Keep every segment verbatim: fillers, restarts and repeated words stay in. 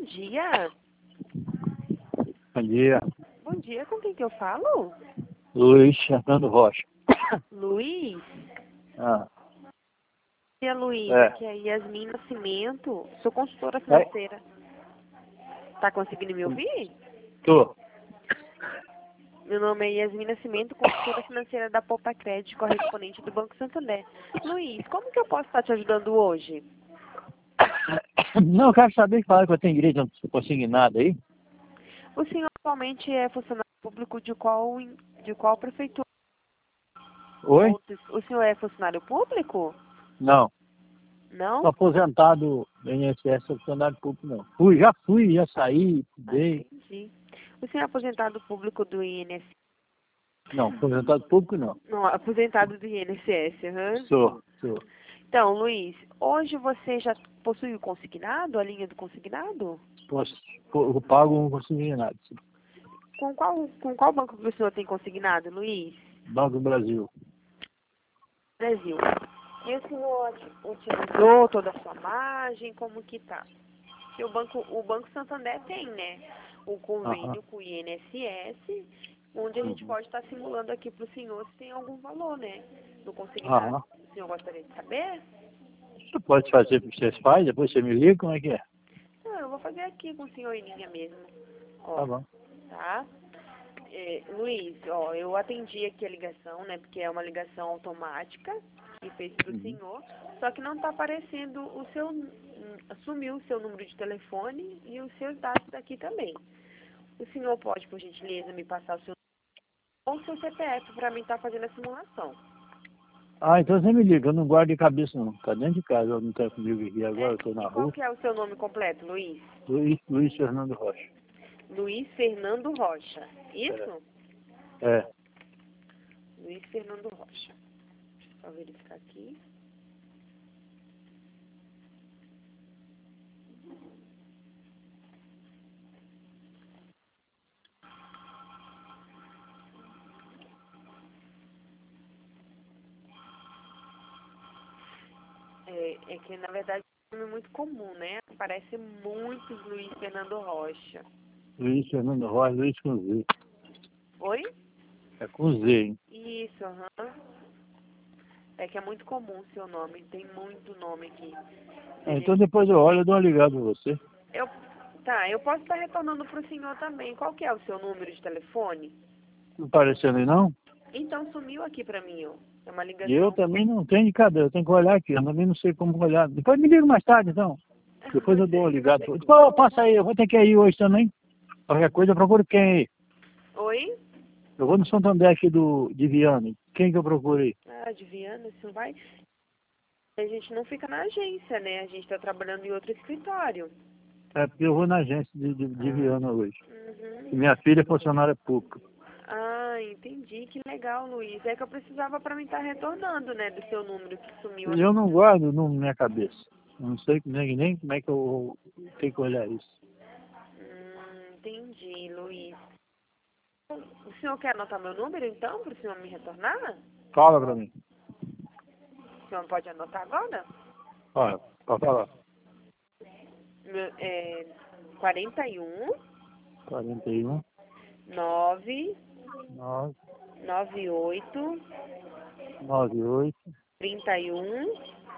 dia. Bom dia. Bom dia, com quem que eu falo? Luiz Fernando Rocha. Luiz? Ah, Bom dia, Luiz. é. Aqui é Yasmin Nascimento. Sou consultora É. financeira. Tá conseguindo me ouvir? Tô. Meu nome é Yasmin Nascimento, consultora financeira da Poupa Crédito, correspondente do Banco Santander. Luiz, como que eu posso estar te ajudando hoje? Não, eu quero saber, claro que eu tenho direito a um consignado aí. O senhor atualmente é funcionário público de qual, de qual prefeitura? Oi? O senhor é funcionário público? Não. Não? Tô aposentado do I N S S, sou funcionário público, não. Fui, já fui, já saí, Ah, dei. entendi. O senhor é aposentado público do I N S S? Não, aposentado público não. Não, aposentado do I N S S, aham. Sou, sou. Então, Luiz, hoje você já possui o consignado, a linha do consignado? Posso, eu pago um consignado. Com qual, com qual banco que o senhor tem consignado, Luiz? Banco do Brasil. Brasil. E o senhor utilizou toda a sua margem, como que tá? Porque o Banco, o Banco Santander tem, né, o convênio Aham. com o I N S S, onde a gente Uhum. pode estar simulando aqui para o senhor se tem algum valor, né, no consignado. Aham. O senhor gostaria de saber? Você pode fazer o que vocês fazem, depois você me liga, como é que é? Não, eu vou fazer aqui com o senhor em linha mesmo. Ó, Tá bom. tá? É, Luiz, ó, eu atendi aqui a ligação, né, porque é uma ligação automática que fez para o Uhum. senhor, só que não está aparecendo o seu, hum, sumiu o seu número de telefone e os seus dados daqui também. O senhor pode, por gentileza, me passar o seu ou o seu C P F para mim estar fazendo a simulação. Ah, então você me liga, eu não guardo de cabeça não. Tá dentro de casa, eu não tenho comigo aqui agora, É, eu tô na e qual rua. que é o seu nome completo, Luiz? Luiz, Luiz Fernando Rocha. Luiz Fernando Rocha. Isso? É. É. Luiz Fernando Rocha. Deixa eu só verificar aqui. É, é que, na verdade, é um nome muito comum, né? Aparece muitos Luiz Fernando Rocha. Luiz Fernando Rocha, Luiz com Z. Oi? É com Z, hein? Isso, aham. É que é muito comum o seu nome. Tem muito nome aqui. Ah, Tem então gente... depois eu olho, eu dou uma ligada pra você. Eu... Tá, eu posso estar retornando para o senhor também. Qual que é o seu número de telefone? Não aparecendo aí não? Então sumiu aqui para mim, ó. É uma E eu ligação. também não tenho de cadê, eu tenho que olhar aqui, eu também não sei como olhar. Depois me liga mais tarde, então. Depois eu dou uma ligada. Depois passa aí, eu vou ter que ir hoje também. Qualquer coisa eu procuro quem aí? Oi? Eu vou no Santander aqui do, de Viana. Quem que eu procuro aí? Ah, de Viana, você não vai? A gente não fica na agência, né? A gente está trabalhando em outro escritório. É porque eu vou na agência de, de, de Ah, Viana hoje. E uhum. minha filha é funcionária pública. Ah, entendi. Que legal, Luiz. É que eu precisava para mim estar retornando, né, do seu número que sumiu E eu aqui. não guardo no minha cabeça. Eu não sei nem, nem como é que eu tenho que olhar isso. Hum, entendi, Luiz. O senhor quer anotar meu número, então, para o senhor me retornar? Fala pra mim. O senhor pode anotar agora? Olha, pode falar. Meu, é quarenta e um, quarenta e um, nove, nove, noventa e oito, noventa e oito, trinta e um,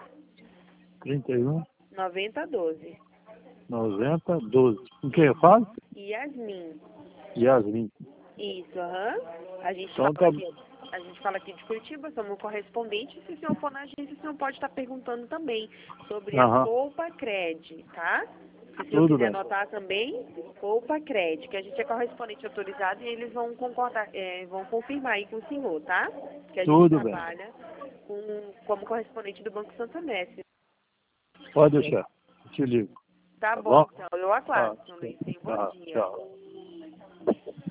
trinta e um, noventa, doze. noventa, doze. Com quem eu falo? Yasmin. Yasmin. Isso, aham. A gente Então fala tá. aqui, a gente fala aqui de Curitiba, somos correspondentes. Se o senhor for na agência, o senhor pode estar perguntando também sobre a Aham. Poupa Cred, tá? Se o senhor Tudo quiser bem. anotar também, Poupa Cred, que a gente é correspondente autorizado e eles vão concordar, é, vão confirmar aí com o senhor, tá? Que a gente Tudo bem. trabalha com, como correspondente do Banco Santander. Pode deixar. Eu te ligo. Tá Tá bom, bom? então. Eu Tá. aguardo, senhor Luiz. Tenha um bom Tá. dia. Tchau.